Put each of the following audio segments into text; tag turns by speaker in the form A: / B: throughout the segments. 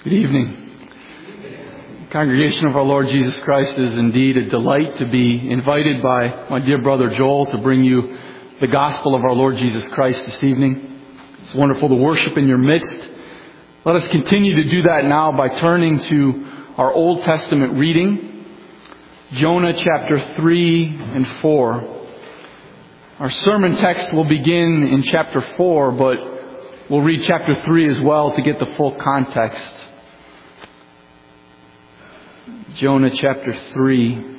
A: Good evening. Congregation of our Lord Jesus Christ, it is indeed a delight to be invited by my dear brother Joel to bring you the gospel of our Lord Jesus Christ this evening. It's wonderful to worship in your midst. Let us continue to do that now by turning to our Old Testament reading, Jonah chapter 3 and 4. Our sermon text will begin in chapter 4, but we'll read chapter 3 as well to get the full context. Jonah chapter 3.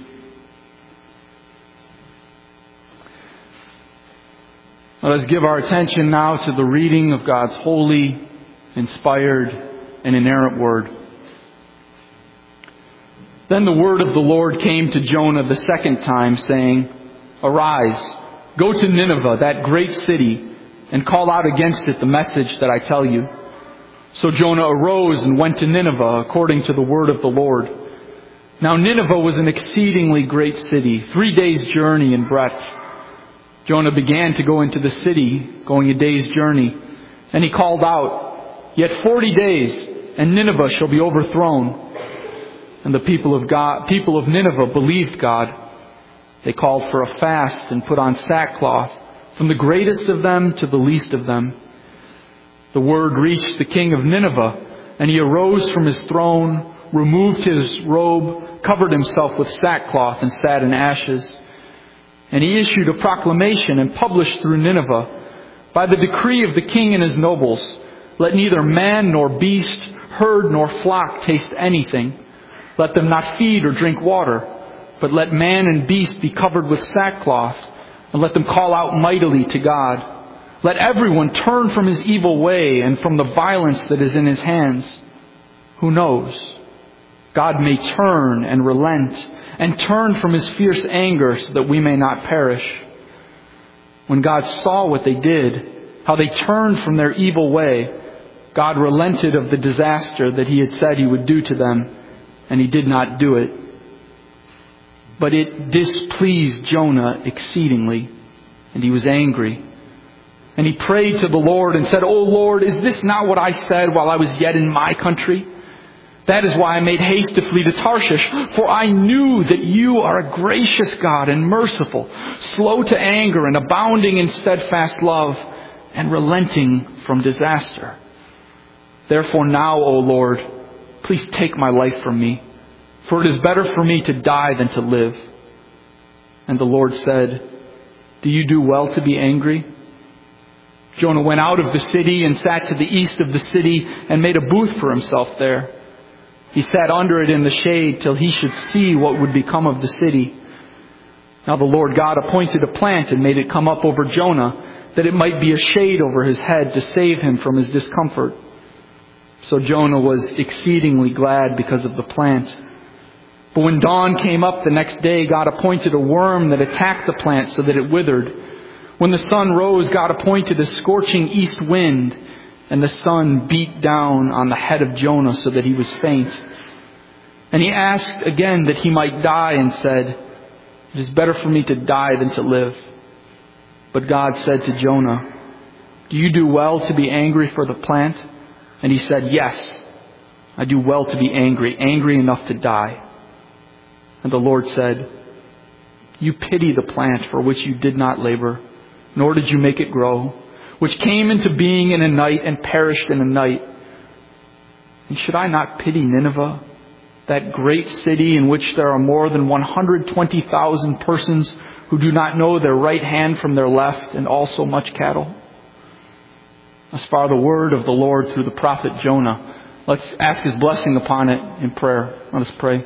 A: Let us give our attention now to the reading of God's holy, inspired, and inerrant word. Then the word of the Lord came to Jonah the second time, saying, "Arise, go to Nineveh, that great city, and call out against it the message that I tell you." So Jonah arose and went to Nineveh according to the word of the Lord. Now Nineveh was an exceedingly great city, 3 days' journey in breadth. Jonah began to go into the city, going a day's journey, and he called out, "Yet 40 days, and Nineveh shall be overthrown." And the people of Nineveh believed God. They called for a fast and put on sackcloth, from the greatest of them to the least of them. The word reached the king of Nineveh, and he arose from his throne, removed his robe, covered himself with sackcloth, and sat in ashes. And he issued a proclamation and published through Nineveh, "By the decree of the king and his nobles, let neither man nor beast, herd nor flock taste anything. Let them not feed or drink water, but let man and beast be covered with sackcloth, and let them call out mightily to God. Let everyone turn from his evil way and from the violence that is in his hands. Who knows? God may turn and relent and turn from his fierce anger so that we may not perish." When God saw what they did, how they turned from their evil way, God relented of the disaster that he had said he would do to them, and he did not do it. But it displeased Jonah exceedingly, and he was angry. And he prayed to the Lord and said, "O Lord, is this not what I said while I was yet in my country? That is why I made haste to flee to Tarshish, for I knew that you are a gracious God and merciful, slow to anger and abounding in steadfast love, and relenting from disaster. Therefore now, O Lord, please take my life from me, for it is better for me to die than to live." And the Lord said, "Do you do well to be angry?" Jonah went out of the city and sat to the east of the city and made a booth for himself there. He sat under it in the shade till he should see what would become of the city. Now the Lord God appointed a plant and made it come up over Jonah, that it might be a shade over his head to save him from his discomfort. So Jonah was exceedingly glad because of the plant. But when dawn came up the next day, God appointed a worm that attacked the plant so that it withered. When the sun rose, God appointed a scorching east wind, and the sun beat down on the head of Jonah so that he was faint. And he asked again that he might die and said, "It is better for me to die than to live." But God said to Jonah, "Do you do well to be angry for the plant?" And he said, "Yes, I do well to be angry, angry enough to die." And the Lord said, "You pity the plant for which you did not labor, nor did you make it grow, which came into being in a night and perished in a night. And should I not pity Nineveh, that great city in which there are more than 120,000 persons who do not know their right hand from their left, and also much cattle?" As far the word of the Lord through the prophet Jonah. Let's ask his blessing upon it in prayer. Let us pray.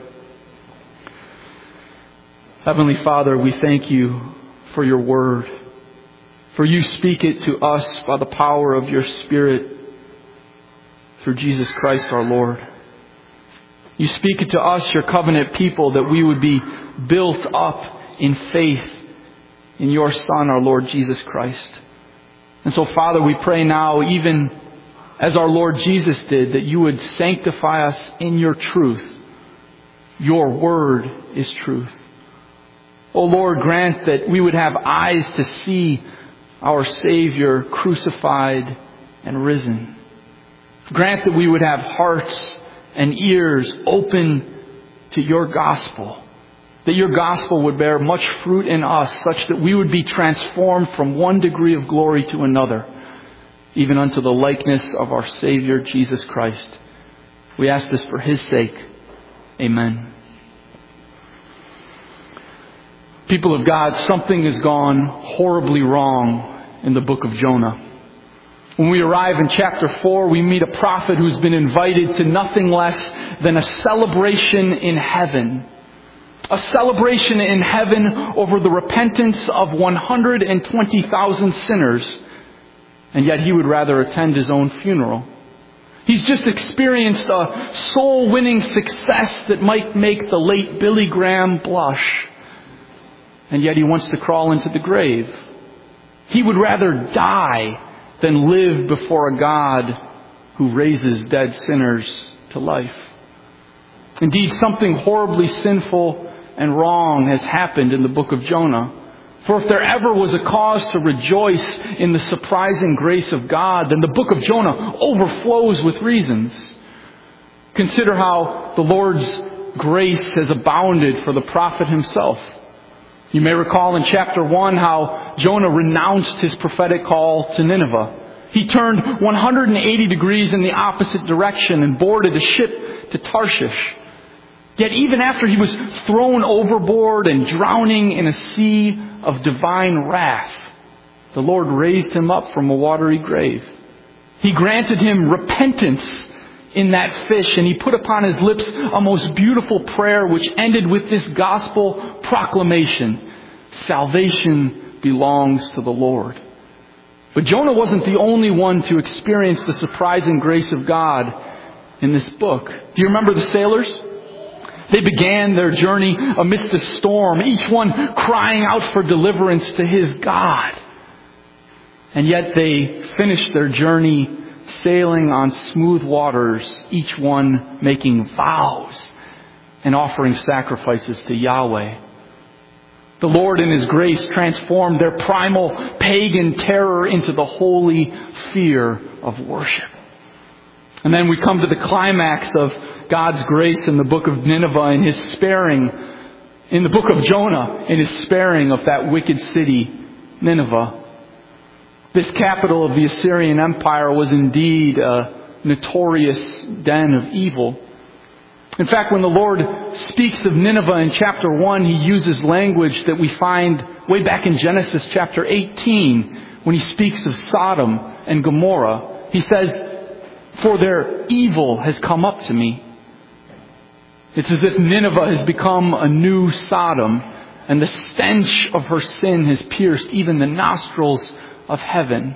A: Heavenly Father, we thank you for your word. For you speak it to us by the power of your Spirit through Jesus Christ our Lord. You speak it to us, your covenant people, that we would be built up in faith in your Son, our Lord Jesus Christ. And so, Father, we pray now, even as our Lord Jesus did, that you would sanctify us in your truth. Your word is truth. O Lord, grant that we would have eyes to see our Savior crucified and risen. Grant that we would have hearts and ears open to your gospel. That your gospel would bear much fruit in us, such that we would be transformed from one degree of glory to another, even unto the likeness of our Savior, Jesus Christ. We ask this for His sake. Amen. People of God, something has gone horribly wrong in the book of Jonah. When we arrive in chapter 4, we meet a prophet who's been invited to nothing less than a celebration in heaven. A celebration in heaven over the repentance of 120,000 sinners. And yet he would rather attend his own funeral. He's just experienced a soul-winning success that might make the late Billy Graham blush. And yet he wants to crawl into the grave. He would rather die than live before a God who raises dead sinners to life. Indeed, something horribly sinful and wrong has happened in the book of Jonah. For if there ever was a cause to rejoice in the surprising grace of God, then the book of Jonah overflows with reasons. Consider how the Lord's grace has abounded for the prophet himself. You may recall in chapter 1 how Jonah renounced his prophetic call to Nineveh. He turned 180 degrees in the opposite direction and boarded a ship to Tarshish. Yet even after he was thrown overboard and drowning in a sea of divine wrath, the Lord raised him up from a watery grave. He granted him repentance in that fish, and He put upon his lips a most beautiful prayer which ended with this gospel proclamation: salvation belongs to the Lord. But Jonah wasn't the only one to experience the surprising grace of God in this book. Do you remember the sailors? They began their journey amidst a storm, each one crying out for deliverance to his God. And yet they finished their journey sailing on smooth waters, each one making vows and offering sacrifices to Yahweh. The Lord in His grace transformed their primal pagan terror into the holy fear of worship. And then we come to the climax of God's grace in the book of Nineveh in His sparing, in the book of Jonah, in His sparing of that wicked city, Nineveh. This capital of the Assyrian Empire was indeed a notorious den of evil. In fact, when the Lord speaks of Nineveh in chapter 1, He uses language that we find way back in Genesis chapter 18 when He speaks of Sodom and Gomorrah. He says, "For their evil has come up to me." It's as if Nineveh has become a new Sodom, and the stench of her sin has pierced even the nostrils of heaven.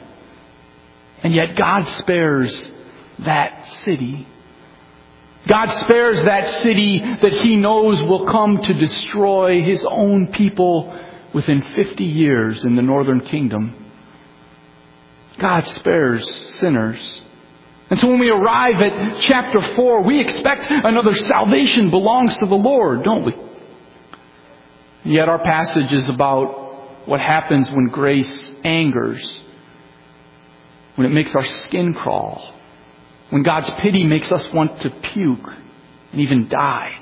A: And yet God spares that city. God spares that city that He knows will come to destroy His own people within 50 years in the northern kingdom. God spares sinners. And so when we arrive at chapter 4, we expect another salvation belongs to the Lord, don't we? And yet our passage is about what happens when grace angers, when it makes our skin crawl, when God's pity makes us want to puke and even die.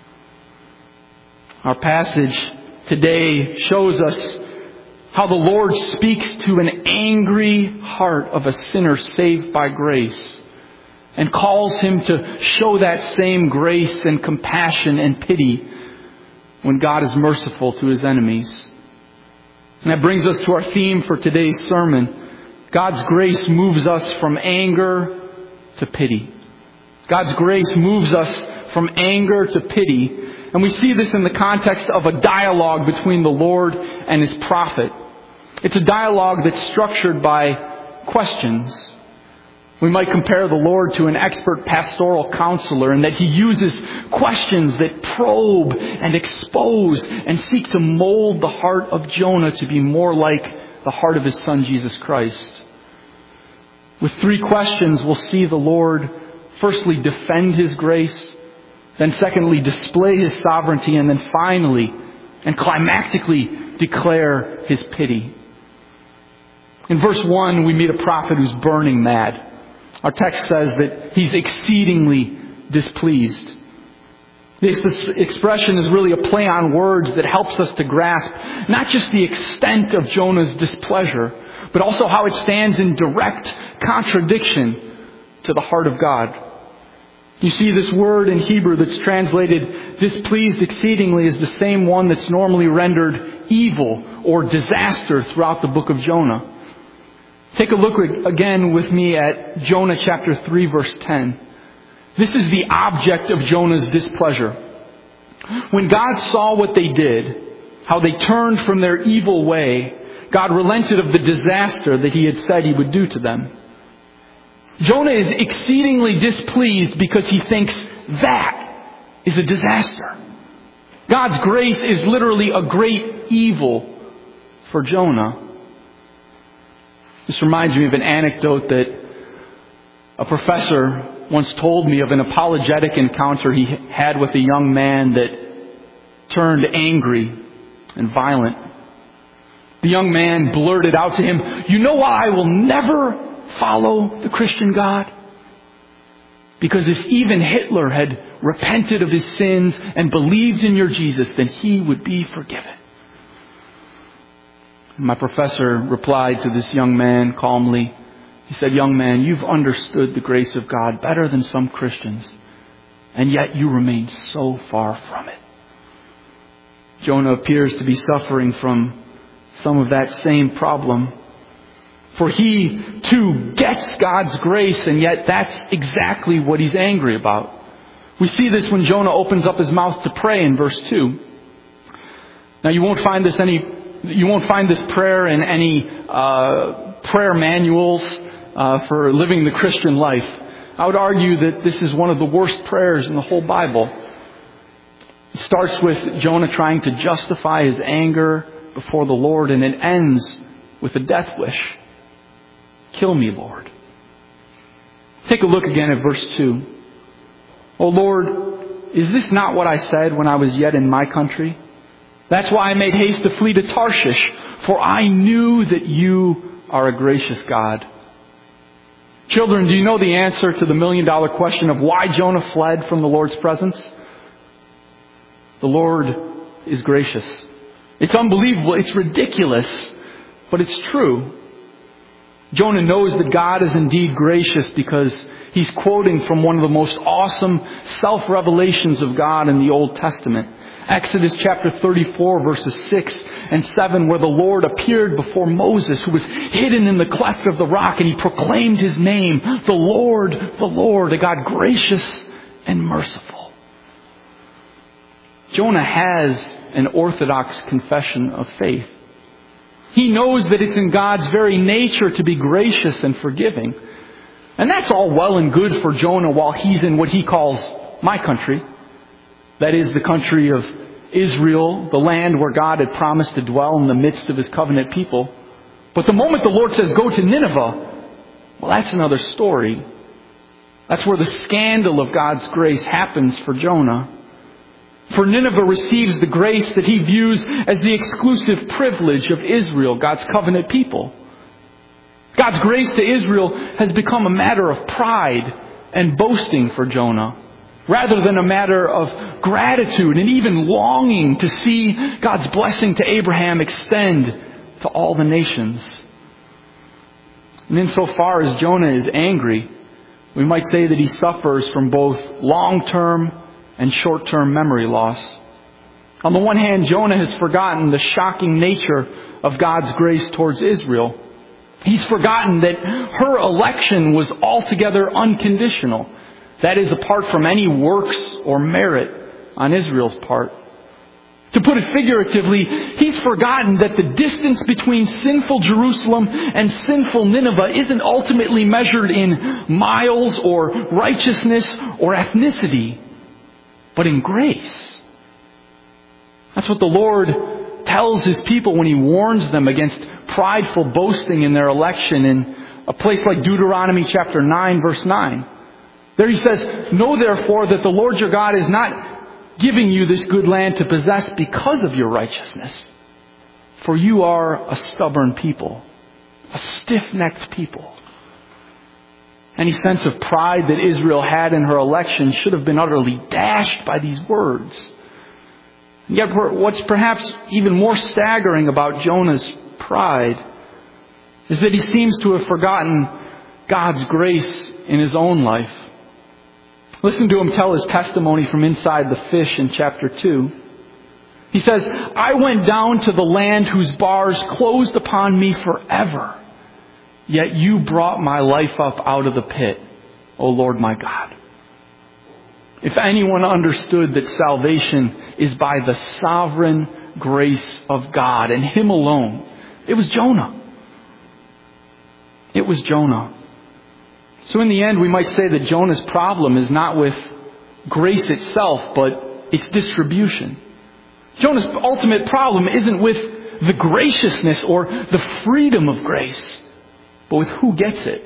A: Our passage today shows us how the Lord speaks to an angry heart of a sinner saved by grace and calls him to show that same grace and compassion and pity when God is merciful to His enemies. And that brings us to our theme for today's sermon. God's grace moves us from anger to pity. God's grace moves us from anger to pity. And we see this in the context of a dialogue between the Lord and His prophet. It's a dialogue that's structured by questions. We might compare the Lord to an expert pastoral counselor in that He uses questions that probe and expose and seek to mold the heart of Jonah to be more like the heart of His Son, Jesus Christ. With 3 questions, we'll see the Lord firstly defend His grace, then secondly display His sovereignty, and then finally and climactically declare His pity. In verse 1, we meet a prophet who's burning mad. Our text says that he's exceedingly displeased. This expression is really a play on words that helps us to grasp not just the extent of Jonah's displeasure, but also how it stands in direct contradiction to the heart of God. You see, this word in Hebrew that's translated displeased exceedingly is the same one that's normally rendered evil or disaster throughout the book of Jonah. Take a look again with me at Jonah chapter 3, verse 10. This is the object of Jonah's displeasure. When God saw what they did, how they turned from their evil way, God relented of the disaster that He had said He would do to them. Jonah is exceedingly displeased because he thinks that is a disaster. God's grace is literally a great evil for Jonah. This reminds me of an anecdote that a professor once told me of an apologetic encounter he had with a young man that turned angry and violent. The young man blurted out to him, "You know why I will never follow the Christian God? Because if even Hitler had repented of his sins and believed in your Jesus, then he would be forgiven." My professor replied to this young man calmly. He said, "Young man, you've understood the grace of God better than some Christians, and yet you remain so far from it." Jonah appears to be suffering from some of that same problem. For he, too, gets God's grace, and yet that's exactly what he's angry about. We see this when Jonah opens up his mouth to pray in verse 2. Now, you won't find this prayer in any prayer manuals for living the Christian life. I would argue that this is one of the worst prayers in the whole Bible. It starts with Jonah trying to justify his anger before the Lord, and it ends with a death wish. "Kill me, Lord." Take a look again at verse 2. "O Lord, is this not what I said when I was yet in my country? That's why I made haste to flee to Tarshish, for I knew that you are a gracious God." Children, do you know the answer to the million-dollar question of why Jonah fled from the Lord's presence? The Lord is gracious. It's unbelievable. It's ridiculous. But it's true. Jonah knows that God is indeed gracious because he's quoting from one of the most awesome self-revelations of God in the Old Testament. Exodus chapter 34, verses 6 and 7, where the Lord appeared before Moses, who was hidden in the cleft of the rock, and he proclaimed his name, the Lord, a God gracious and merciful. Jonah has an orthodox confession of faith. He knows that it's in God's very nature to be gracious and forgiving. And that's all well and good for Jonah while he's in what he calls my country. That is the country of Israel, the land where God had promised to dwell in the midst of His covenant people. But the moment the Lord says, "Go to Nineveh," well, that's another story. That's where the scandal of God's grace happens for Jonah. For Nineveh receives the grace that he views as the exclusive privilege of Israel, God's covenant people. God's grace to Israel has become a matter of pride and boasting for Jonah, rather than a matter of gratitude and even longing to see God's blessing to Abraham extend to all the nations. And insofar as Jonah is angry, we might say that he suffers from both long-term and short-term memory loss. On the one hand, Jonah has forgotten the shocking nature of God's grace towards Israel. He's forgotten that her election was altogether unconditional. That is, apart from any works or merit on Israel's part. To put it figuratively, he's forgotten that the distance between sinful Jerusalem and sinful Nineveh isn't ultimately measured in miles or righteousness or ethnicity, but in grace. That's what the Lord tells His people when He warns them against prideful boasting in their election in a place like Deuteronomy chapter 9, verse 9. There He says, "Know therefore that the Lord your God is not giving you this good land to possess because of your righteousness. For you are a stubborn people, a stiff-necked people." Any sense of pride that Israel had in her election should have been utterly dashed by these words. And yet what's perhaps even more staggering about Jonah's pride is that he seems to have forgotten God's grace in his own life. Listen to him tell his testimony from inside the fish in chapter 2. He says, "I went down to the land whose bars closed upon me forever. Yet you brought my life up out of the pit, O Lord my God." If anyone understood that salvation is by the sovereign grace of God and Him alone, it was Jonah. It was Jonah. So in the end, we might say that Jonah's problem is not with grace itself, but its distribution. Jonah's ultimate problem isn't with the graciousness or the freedom of grace, but with who gets it.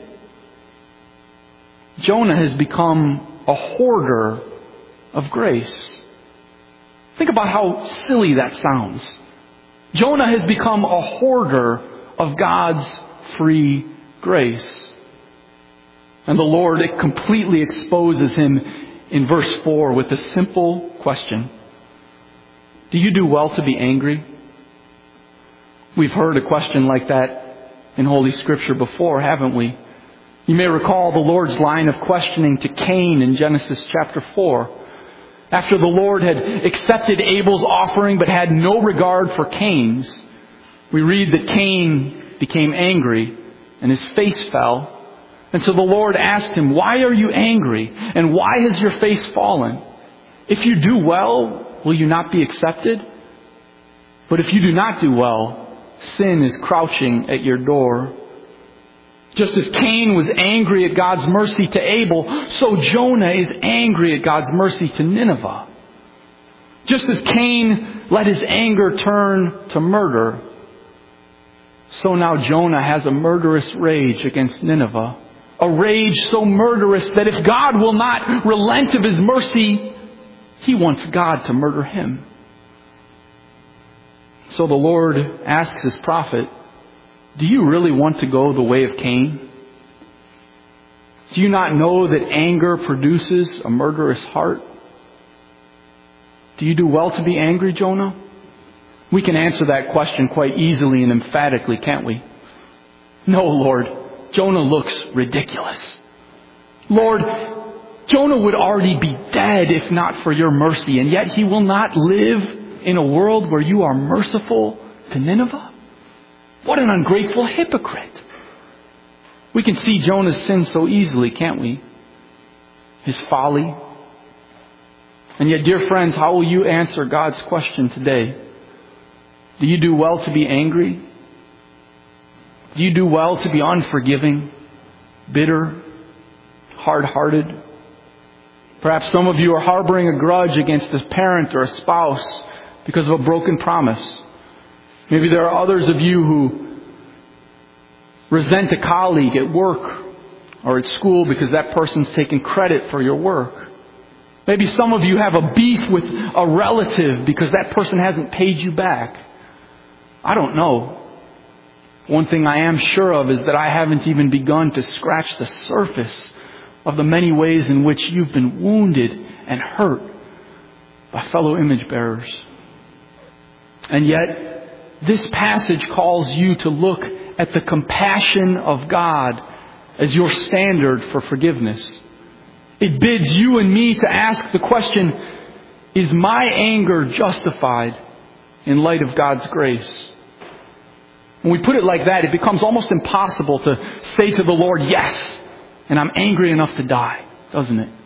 A: Jonah has become a hoarder of grace. Think about how silly that sounds. Jonah has become a hoarder of God's free grace. And the Lord completely exposes him in verse 4 with a simple question. Do you do well to be angry? We've heard a question like that in Holy Scripture before, haven't we? You may recall the Lord's line of questioning to Cain in Genesis chapter 4. After the Lord had accepted Abel's offering but had no regard for Cain's, we read that Cain became angry and his face fell. And so the Lord asked him, "Why are you angry? And why has your face fallen? If you do well, will you not be accepted? But if you do not do well, sin is crouching at your door." Just as Cain was angry at God's mercy to Abel, so Jonah is angry at God's mercy to Nineveh. Just as Cain let his anger turn to murder, so now Jonah has a murderous rage against Nineveh. A rage so murderous that if God will not relent of His mercy, he wants God to murder him. So the Lord asks His prophet, "Do you really want to go the way of Cain? Do you not know that anger produces a murderous heart? Do you do well to be angry, Jonah?" We can answer that question quite easily and emphatically, can't we? No, Lord. Jonah looks ridiculous. Lord, Jonah would already be dead if not for your mercy, and yet he will not live in a world where you are merciful to Nineveh? What an ungrateful hypocrite. We can see Jonah's sin so easily, can't we? His folly. And yet, dear friends, how will you answer God's question today? Do you do well to be angry? Do you do well to be unforgiving, bitter, hard-hearted? Perhaps some of you are harboring a grudge against a parent or a spouse because of a broken promise. Maybe there are others of you who resent a colleague at work or at school because that person's taken credit for your work. Maybe some of you have a beef with a relative because that person hasn't paid you back. I don't know. One thing I am sure of is that I haven't even begun to scratch the surface of the many ways in which you've been wounded and hurt by fellow image bearers. And yet, this passage calls you to look at the compassion of God as your standard for forgiveness. It bids you and me to ask the question, is my anger justified in light of God's grace? When we put it like that, it becomes almost impossible to say to the Lord, yes, and I'm angry enough to die, doesn't it?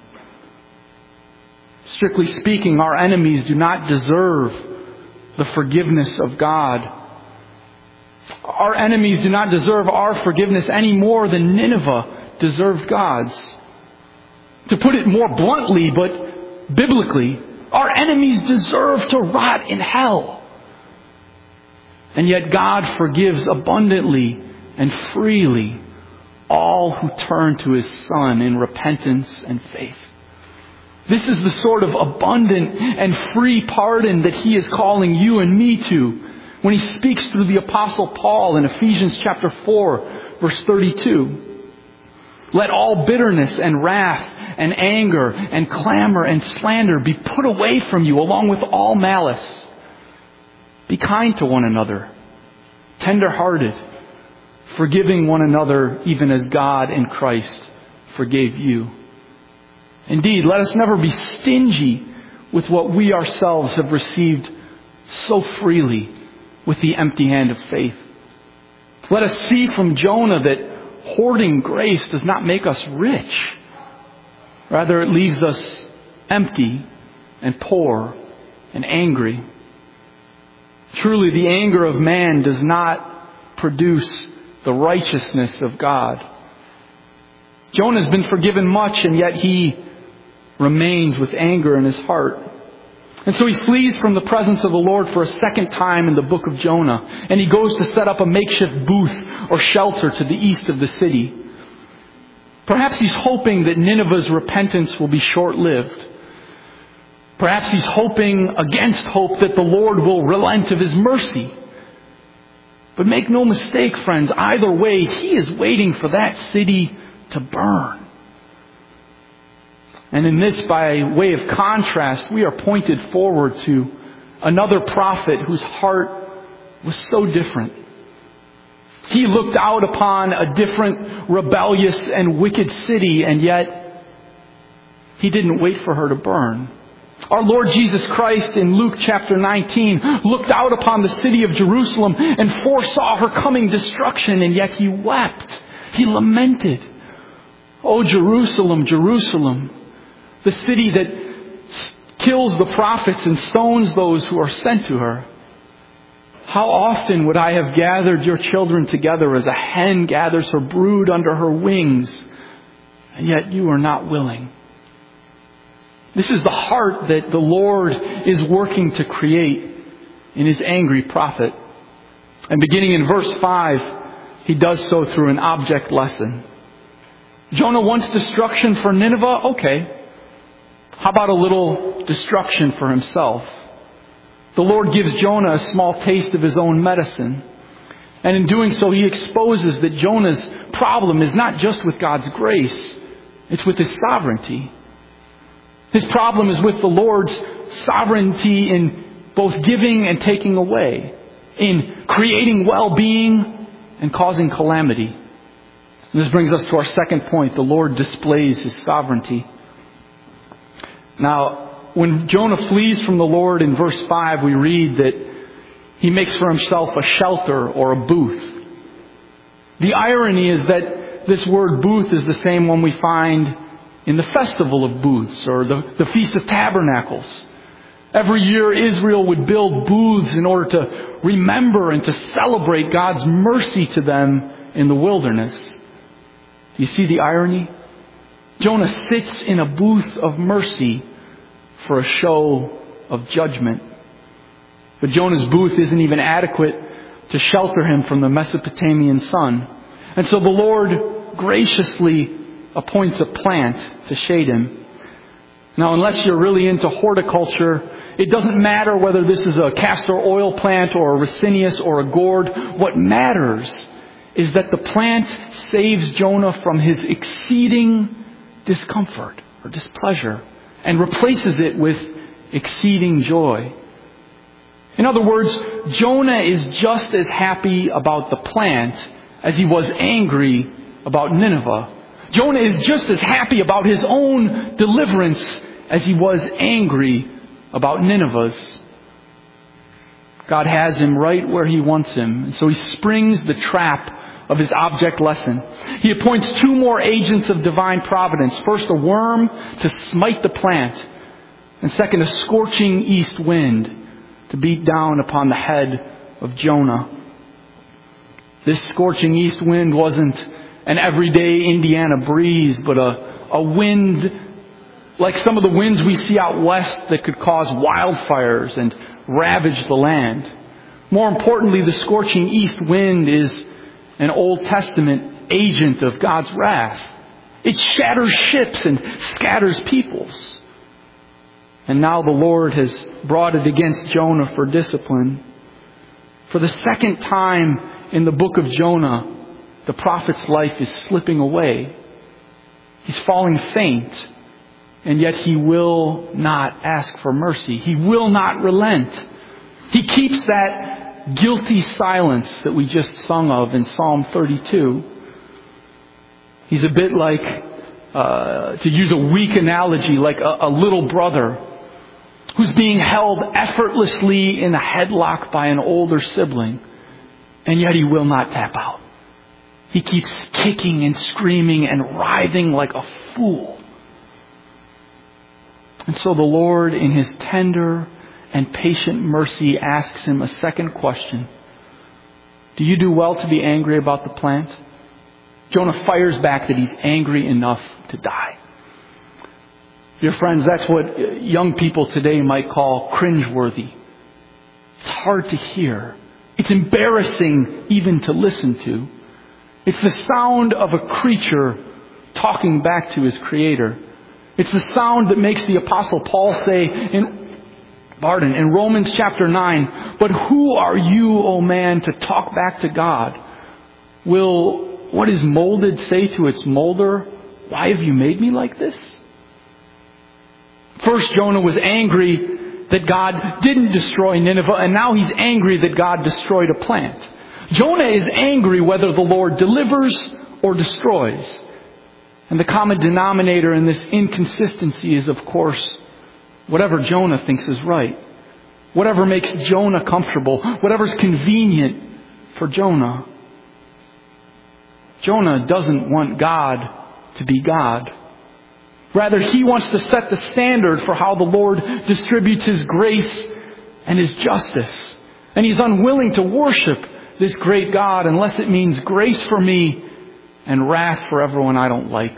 A: Strictly speaking, our enemies do not deserve the forgiveness of God. Our enemies do not deserve our forgiveness any more than Nineveh deserved God's. To put it more bluntly, but biblically, our enemies deserve to rot in hell. And yet God forgives abundantly and freely all who turn to His Son in repentance and faith. This is the sort of abundant and free pardon that He is calling you and me to when He speaks through the Apostle Paul in Ephesians chapter 4, verse 32. Let all bitterness and wrath and anger and clamor and slander be put away from you, along with all malice. Be kind to one another, tender-hearted, forgiving one another even as God in Christ forgave you. Indeed, let us never be stingy with what we ourselves have received so freely with the empty hand of faith. Let us see from Jonah that hoarding grace does not make us rich. Rather, it leaves us empty and poor and angry. Truly, the anger of man does not produce the righteousness of God. Jonah has been forgiven much, and yet he remains with anger in his heart. And so he flees from the presence of the Lord for a second time in the book of Jonah. And he goes to set up a makeshift booth or shelter to the east of the city. Perhaps he's hoping that Nineveh's repentance will be short-lived. Perhaps he's hoping against hope that the Lord will relent of his mercy. But make no mistake, friends, either way, he is waiting for that city to burn. And in this, by way of contrast, we are pointed forward to another prophet whose heart was so different. He looked out upon a different, rebellious and wicked city, and yet he didn't wait for her to burn. Our Lord Jesus Christ in Luke chapter 19 looked out upon the city of Jerusalem and foresaw her coming destruction, and yet he wept. He lamented. "Oh, Jerusalem, Jerusalem, the city that kills the prophets and stones those who are sent to her. How often would I have gathered your children together as a hen gathers her brood under her wings, and yet you are not willing." This is the heart that the Lord is working to create in His angry prophet. And beginning in verse 5, He does so through an object lesson. Jonah wants destruction for Nineveh? Okay. How about a little destruction for himself? The Lord gives Jonah a small taste of His own medicine. And in doing so, He exposes that Jonah's problem is not just with God's grace, it's with His sovereignty. His problem is with the Lord's sovereignty in both giving and taking away, in creating well-being and causing calamity. This brings us to our second point. The Lord displays His sovereignty. Now, when Jonah flees from the Lord in verse 5, we read that he makes for himself a shelter or a booth. The irony is that this word booth is the same one we find in the Festival of Booths or the Feast of Tabernacles. Every year Israel would build booths in order to remember and to celebrate God's mercy to them in the wilderness. Do you see the irony? Jonah sits in a booth of mercy for a show of judgment. But Jonah's booth isn't even adequate to shelter him from the Mesopotamian sun. And so the Lord graciously appoints a plant to shade him. Now, unless you're really into horticulture, it doesn't matter whether this is a castor oil plant or a ricinus or a gourd. What matters is that the plant saves Jonah from his exceeding discomfort or displeasure and replaces it with exceeding joy. In other words, Jonah is just as happy about the plant as he was angry about Nineveh. Jonah is just as happy about his own deliverance as he was angry about Nineveh's. God has him right where He wants him. And so He springs the trap of His object lesson. He appoints two more agents of divine providence. First, a worm to smite the plant. And second, a scorching east wind to beat down upon the head of Jonah. This scorching east wind wasn't an everyday Indiana breeze, but a wind like some of the winds we see out west that could cause wildfires and ravage the land. More importantly, the scorching east wind is an Old Testament agent of God's wrath. It shatters ships and scatters peoples. And now the Lord has brought it against Jonah for discipline. For the second time in the book of Jonah, the prophet's life is slipping away. He's falling faint, and yet he will not ask for mercy. He will not relent. He keeps that guilty silence that we just sung of in Psalm 32. He's a bit like, to use a weak analogy, like a little brother who's being held effortlessly in a headlock by an older sibling, and yet he will not tap out. He keeps kicking and screaming and writhing like a fool. And so the Lord, in His tender and patient mercy, asks him a second question. Do you do well to be angry about the plant? Jonah fires back that he's angry enough to die. Dear friends, that's what young people today might call cringeworthy. It's hard to hear. It's embarrassing even to listen to. It's the sound of a creature talking back to his Creator. It's the sound that makes the Apostle Paul say in Romans chapter 9, but who are you, O man, to talk back to God? Will what is molded say to its molder, why have you made me like this? First, Jonah was angry that God didn't destroy Nineveh, and now he's angry that God destroyed a plant. Jonah is angry whether the Lord delivers or destroys. And the common denominator in this inconsistency is, of course, whatever Jonah thinks is right. Whatever makes Jonah comfortable. Whatever's convenient for Jonah. Jonah doesn't want God to be God. Rather, he wants to set the standard for how the Lord distributes His grace and His justice. And he's unwilling to worship this great God unless it means grace for me and wrath for everyone I don't like.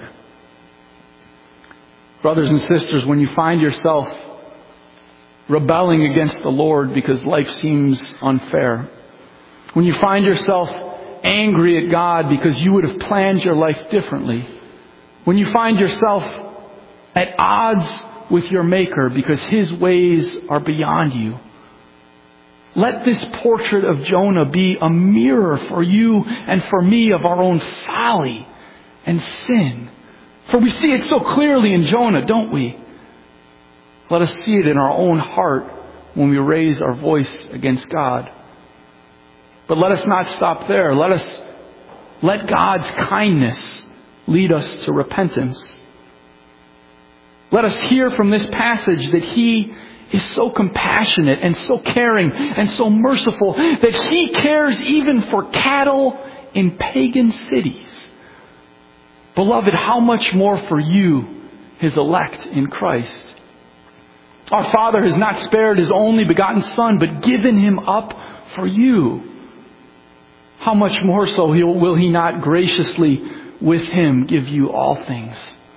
A: Brothers and sisters, when you find yourself rebelling against the Lord because life seems unfair, when you find yourself angry at God because you would have planned your life differently, when you find yourself at odds with your Maker because His ways are beyond you, let this portrait of Jonah be a mirror for you and for me of our own folly and sin. For we see it so clearly in Jonah, don't we? Let us see it in our own heart when we raise our voice against God. But let us not stop there. Let God's kindness lead us to repentance. Let us hear from this passage that He is so compassionate and so caring and so merciful that He cares even for cattle in pagan cities. Beloved, how much more for you, His elect in Christ? Our Father has not spared His only begotten Son, but given Him up for you. How much more so will He not graciously with Him give you all things?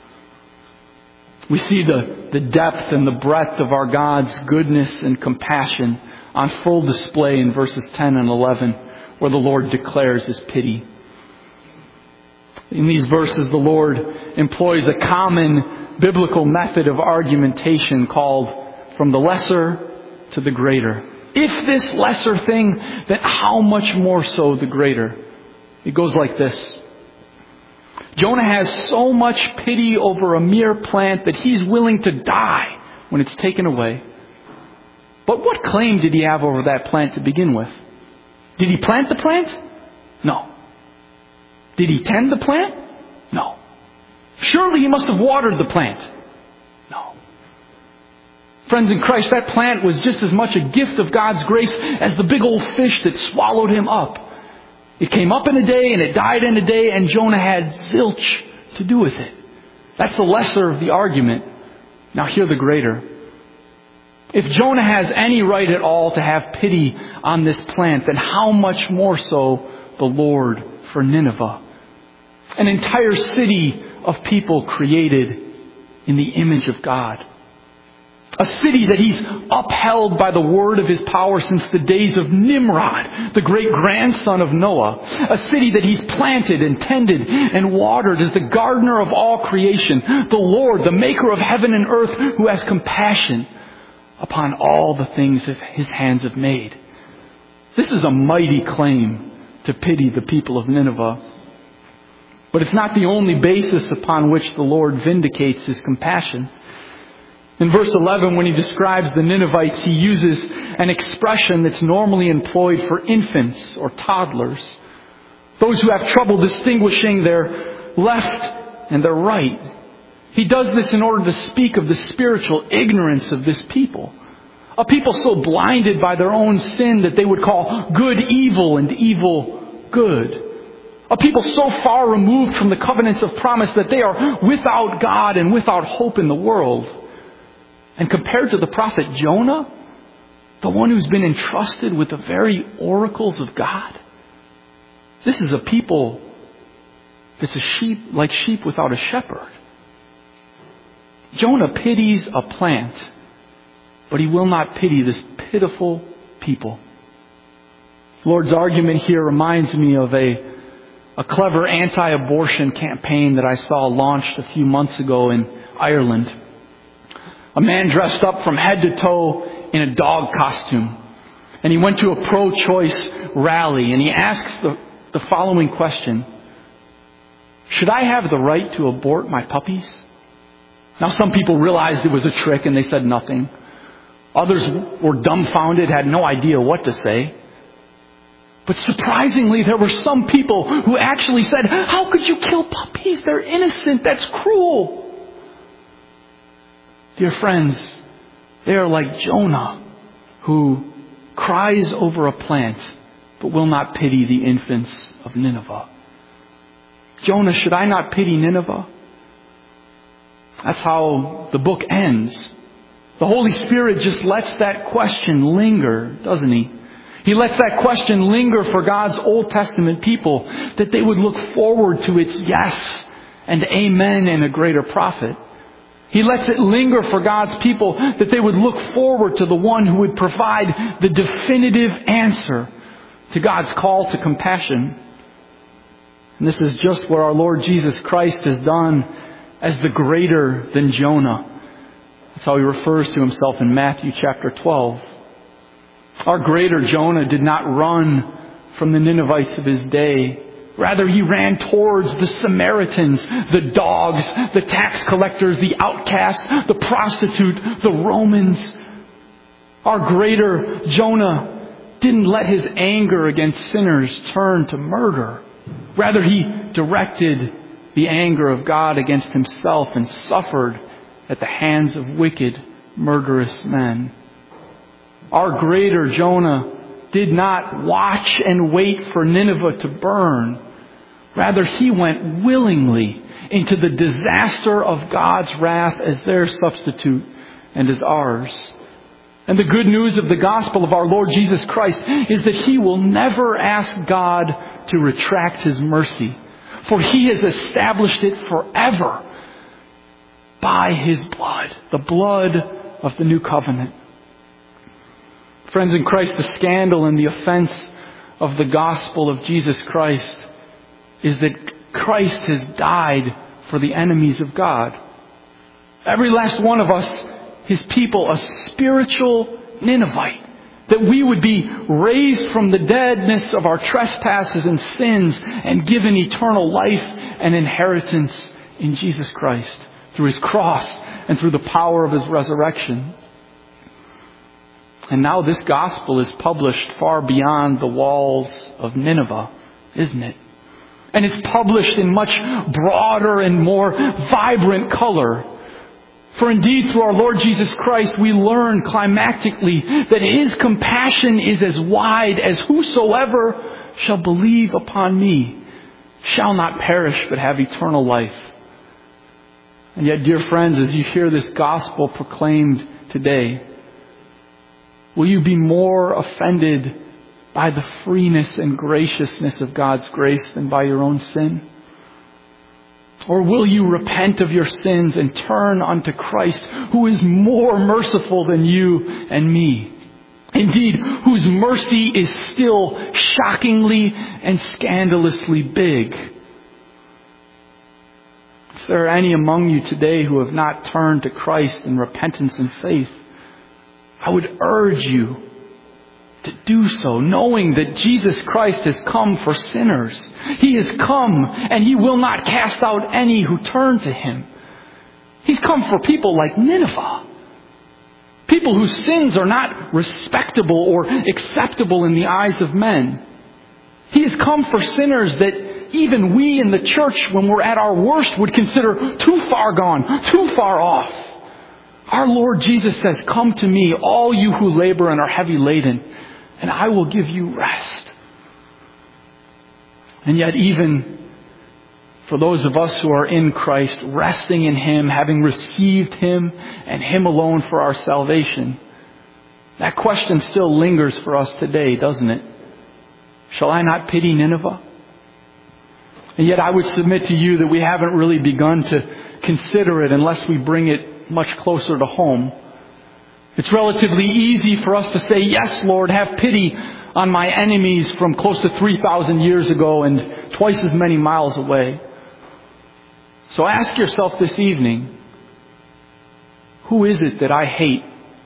A: We see the depth and the breadth of our God's goodness and compassion on full display in verses 10 and 11, where the Lord declares His pity. In these verses, the Lord employs a common biblical method of argumentation called from the lesser to the greater. If this lesser thing, then how much more so the greater? It goes like this. Jonah has so much pity over a mere plant that he's willing to die when it's taken away. But what claim did he have over that plant to begin with? Did he plant the plant? No. Did he tend the plant? No. Surely he must have watered the plant. No. Friends in Christ, that plant was just as much a gift of God's grace as the big old fish that swallowed him up. It came up in a day and it died in a day, and Jonah had zilch to do with it. That's the lesser of the argument. Now hear the greater. If Jonah has any right at all to have pity on this plant, then how much more so the Lord for Nineveh? An entire city of people created in the image of God. A city that He's upheld by the word of His power since the days of Nimrod, the great grandson of Noah. A city that He's planted and tended and watered as the gardener of all creation. The Lord, the maker of heaven and earth, who has compassion upon all the things that His hands have made. This is a mighty claim to pity the people of Nineveh. But it's not the only basis upon which the Lord vindicates His compassion. In verse 11, when He describes the Ninevites, He uses an expression that's normally employed for infants or toddlers. Those who have trouble distinguishing their left and their right. He does this in order to speak of the spiritual ignorance of this people. A people so blinded by their own sin that they would call good evil and evil good. A people so far removed from the covenants of promise that they are without God and without hope in the world. And compared to the prophet Jonah, the one who's been entrusted with the very oracles of God, this is a people that's like sheep without a shepherd. Jonah pities a plant, but he will not pity this pitiful people. The Lord's argument here reminds me of a clever anti-abortion campaign that I saw launched a few months ago in Ireland. A man dressed up from head to toe in a dog costume. And he went to a pro-choice rally and he asks the following question: should I have the right to abort my puppies? Now some people realized it was a trick and they said nothing. Others were dumbfounded, had no idea what to say. But surprisingly, there were some people who actually said, how could you kill puppies? They're innocent. That's cruel. Dear friends, they are like Jonah, who cries over a plant, but will not pity the infants of Nineveh. Jonah, should I not pity Nineveh? That's how the book ends. The Holy Spirit just lets that question linger, doesn't He? He lets that question linger for God's Old Testament people, that they would look forward to its yes and amen and a greater prophet. He lets it linger for God's people, that they would look forward to the one who would provide the definitive answer to God's call to compassion. And this is just what our Lord Jesus Christ has done as the greater than Jonah. That's how He refers to Himself in Matthew chapter 12. Our greater Jonah did not run from the Ninevites of his day. Rather, he ran towards the Samaritans, the dogs, the tax collectors, the outcasts, the prostitute, the Romans. Our greater Jonah didn't let his anger against sinners turn to murder. Rather, he directed the anger of God against himself and suffered at the hands of wicked, murderous men. Our greater Jonah did not watch and wait for Nineveh to burn. Rather, he went willingly into the disaster of God's wrath as their substitute and as ours. And the good news of the gospel of our Lord Jesus Christ is that He will never ask God to retract His mercy, for He has established it forever by His blood, the blood of the new covenant. Friends in Christ, the scandal and the offense of the gospel of Jesus Christ is that Christ has died for the enemies of God. Every last one of us, His people, a spiritual Ninevite. That we would be raised from the deadness of our trespasses and sins and given eternal life and inheritance in Jesus Christ through His cross and through the power of His resurrection. And now this gospel is published far beyond the walls of Nineveh, isn't it? And it's published in much broader and more vibrant color. For indeed, through our Lord Jesus Christ, we learn climactically that His compassion is as wide as whosoever shall believe upon me shall not perish but have eternal life. And yet, dear friends, as you hear this gospel proclaimed today, will you be more offended by the freeness and graciousness of God's grace than by your own sin? Or will you repent of your sins and turn unto Christ, who is more merciful than you and me? Indeed, whose mercy is still shockingly and scandalously big. If there are any among you today who have not turned to Christ in repentance and faith, I would urge you to do so, knowing that Jesus Christ has come for sinners. He has come and He will not cast out any who turn to Him. He's come for people like Nineveh. People whose sins are not respectable or acceptable in the eyes of men. He has come for sinners that even we in the church, when we're at our worst, would consider too far gone, too far off. Our Lord Jesus says, "Come to me, all you who labor and are heavy laden, and I will give you rest." And yet even for those of us who are in Christ, resting in Him, having received Him and Him alone for our salvation, that question still lingers for us today, doesn't it? Shall I not pity Nineveh? And yet I would submit to you that we haven't really begun to consider it unless we bring it much closer to home. It's relatively easy for us to say, "Yes, Lord, have pity on my enemies from close to 3,000 years ago and twice as many miles away." So ask yourself this evening, who is it that I hate?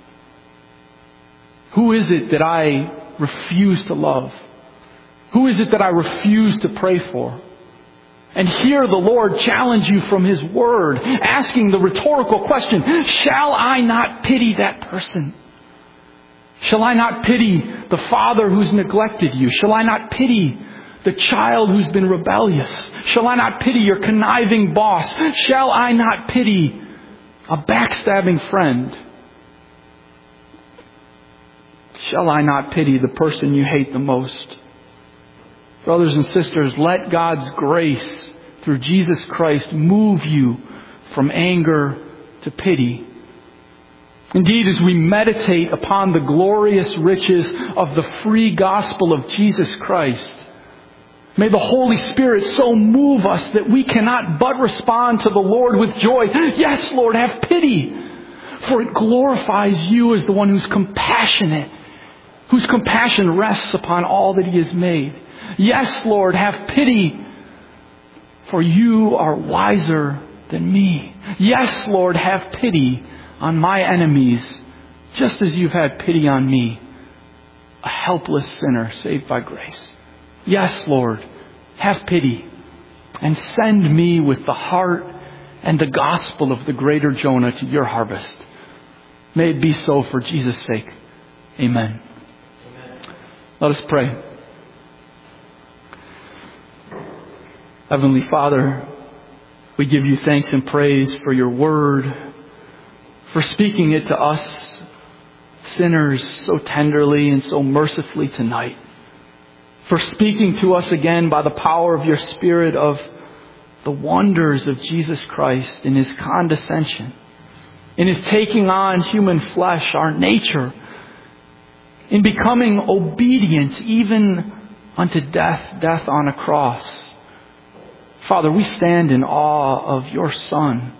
A: Who is it that I refuse to love? Who is it that I refuse to pray for? And hear the Lord challenge you from His Word, asking the rhetorical question, shall I not pity that person? Shall I not pity the father who's neglected you? Shall I not pity the child who's been rebellious? Shall I not pity your conniving boss? Shall I not pity a backstabbing friend? Shall I not pity the person you hate the most? Brothers and sisters, let God's grace through Jesus Christ move you from anger to pity. Indeed, as we meditate upon the glorious riches of the free gospel of Jesus Christ, may the Holy Spirit so move us that we cannot but respond to the Lord with joy. "Yes, Lord, have pity." For it glorifies you as the one who's compassionate, whose compassion rests upon all that He has made. "Yes, Lord, have pity, for you are wiser than me." "Yes, Lord, have pity on my enemies, just as you've had pity on me, a helpless sinner saved by grace." "Yes, Lord, have pity, and send me with the heart and the gospel of the greater Jonah to your harvest." May it be so for Jesus' sake. Amen. Let us pray. Heavenly Father, we give you thanks and praise for your word, for speaking it to us sinners so tenderly and so mercifully tonight, for speaking to us again by the power of your Spirit of the wonders of Jesus Christ in His condescension, in His taking on human flesh, our nature, in becoming obedient even unto death on a cross. Father, we stand in awe of your Son,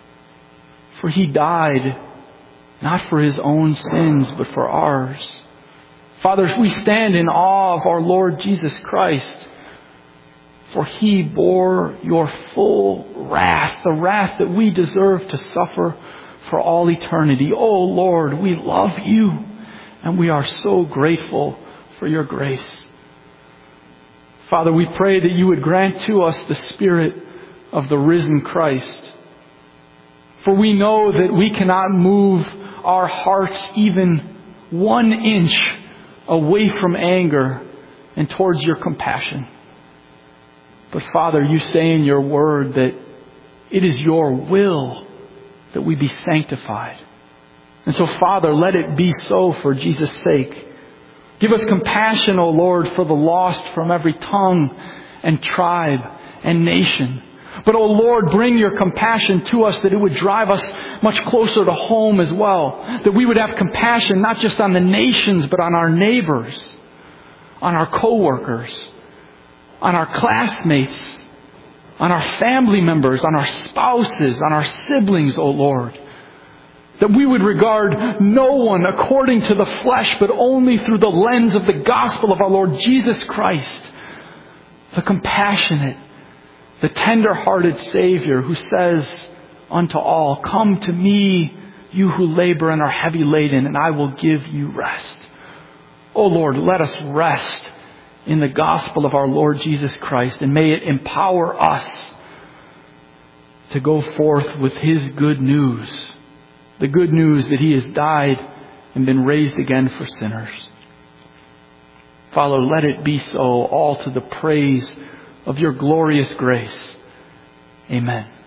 A: for He died not for His own sins, but for ours. Father, we stand in awe of our Lord Jesus Christ, for He bore your full wrath, the wrath that we deserve to suffer for all eternity. Oh Lord, we love you, and we are so grateful for your grace. Father, we pray that you would grant to us the Spirit of the risen Christ. For we know that we cannot move our hearts even 1 inch away from anger and towards your compassion. But Father, you say in your word that it is your will that we be sanctified. And so, Father, let it be so for Jesus' sake. Give us compassion, O Lord, for the lost from every tongue and tribe and nation. But, O Lord, bring your compassion to us that it would drive us much closer to home as well. That we would have compassion not just on the nations, but on our neighbors, on our co-workers, on our classmates, on our family members, on our spouses, on our siblings, O Lord. That we would regard no one according to the flesh, but only through the lens of the gospel of our Lord Jesus Christ. The compassionate, the tender-hearted Savior who says unto all, "Come to me, you who labor and are heavy laden, and I will give you rest." Oh Lord, let us rest in the gospel of our Lord Jesus Christ, and may it empower us to go forth with His good news. The good news that He has died and been raised again for sinners. Father, let it be so, all to the praise of Your glorious grace. Amen.